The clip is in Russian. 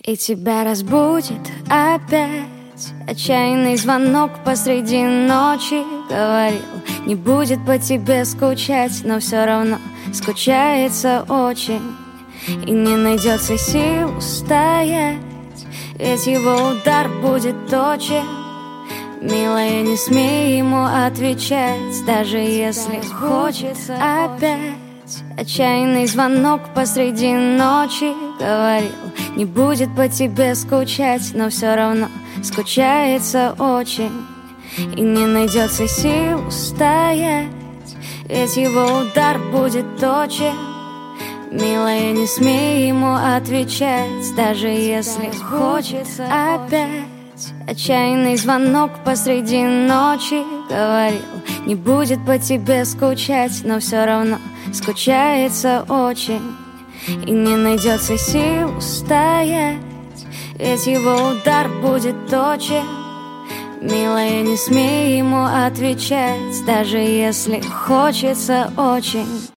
И тебя разбудит опять отчаянный звонок посреди ночи. Говорил, не будет по тебе скучать, но все равно скучается очень. И не найдется сил устоять, ведь его удар будет точен. Милая, не смей ему отвечать, даже если хочется опять. Отчаянный звонок посреди ночи. Говорил, не будет по тебе скучать, но все равно скучается очень. И не найдется сил устоять, ведь его удар будет точен. Милая, не смей ему отвечать, даже если хочется опять. Отчаянный звонок посреди ночи. Говорил, не будет по тебе скучать, но все равно скучается очень. И не найдется сил устоять, ведь его удар будет точен. Милая, не смей ему отвечать, даже если хочется очень.